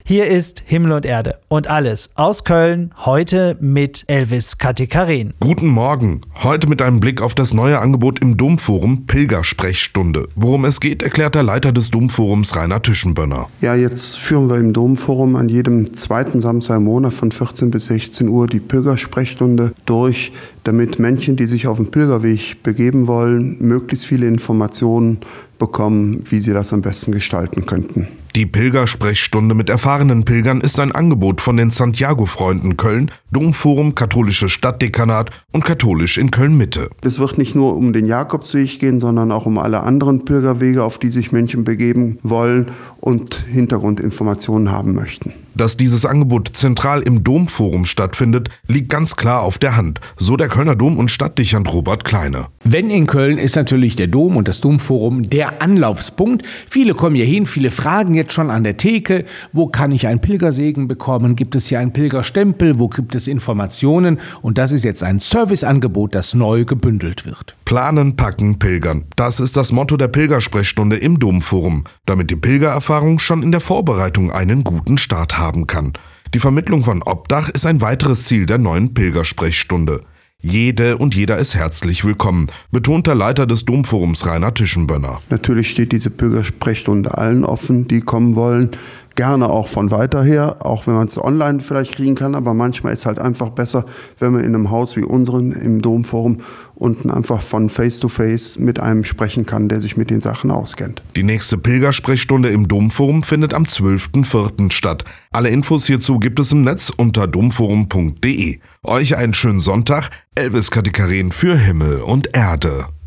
Hier ist Himmel und Erde und alles aus Köln, heute mit Elvis Katikarin. Guten Morgen, heute mit einem Blick auf das neue Angebot im Domforum Pilgersprechstunde. Worum es geht, erklärt der Leiter des Domforums Rainer Tischenbönner. Ja, jetzt führen wir im Domforum an jedem zweiten Samstag im Monat von 14 bis 16 Uhr die Pilgersprechstunde durch, damit Menschen, die sich auf den Pilgerweg begeben wollen, möglichst viele Informationen bekommen, wie sie das am besten gestalten könnten. Die Pilgersprechstunde mit erfahrenen Pilgern ist ein Angebot von den Santiago-Freunden Köln, Domforum, Katholisches Stadtdekanat und Katholisch in Köln-Mitte. Es wird nicht nur um den Jakobsweg gehen, sondern auch um alle anderen Pilgerwege, auf die sich Menschen begeben wollen und Hintergrundinformationen haben möchten. Dass dieses Angebot zentral im Domforum stattfindet, liegt ganz klar auf der Hand, so der Kölner Dom- und Stadtdechant Robert Kleine. Wenn in Köln ist natürlich der Dom und das Domforum der Anlaufspunkt. Viele kommen hier hin, viele fragen jetzt schon an der Theke, wo kann ich einen Pilgersegen bekommen? Gibt es hier einen Pilgerstempel? Wo gibt es Informationen? Und das ist jetzt ein Serviceangebot, das neu gebündelt wird. Planen, packen, pilgern. Das ist das Motto der Pilgersprechstunde im Domforum, damit die Pilgererfahrung schon in der Vorbereitung einen guten Start haben kann. Die Vermittlung von Obdach ist ein weiteres Ziel der neuen Pilgersprechstunde. Jede und jeder ist herzlich willkommen, betont der Leiter des Domforums Rainer Tischenbönner. Natürlich steht diese Pilgersprechstunde allen offen, die kommen wollen. Gerne auch von weiter her, auch wenn man es online vielleicht kriegen kann, aber manchmal ist es halt einfach besser, wenn man in einem Haus wie unseren im Domforum unten einfach von Face to Face mit einem sprechen kann, der sich mit den Sachen auskennt. Die nächste Pilgersprechstunde im Domforum findet am 12.04. statt. Alle Infos hierzu gibt es im Netz unter domforum.de. Euch einen schönen Sonntag, Elvis Katikarin für Himmel und Erde.